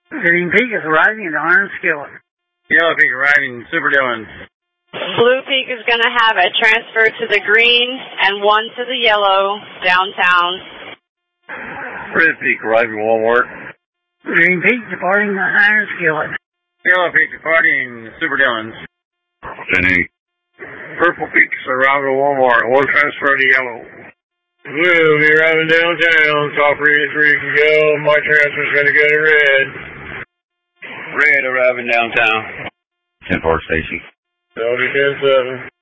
Green Peak is arriving at Iron Skillet. Yellow Peak arriving Super Dillons. Blue Peak is going to have a transfer to the green and one to the yellow downtown. Red Peak arriving Walmart. Green Peak departing the Iron Skillet. Yellow Peak departing Super Dillons. Penny. Purple Peak's arriving at Walmart. One transfer to yellow. We'll be arriving downtown. Top read 3 can go. My transfer's going to go to red. Red arriving downtown. 10-4 station. Delta 10-7.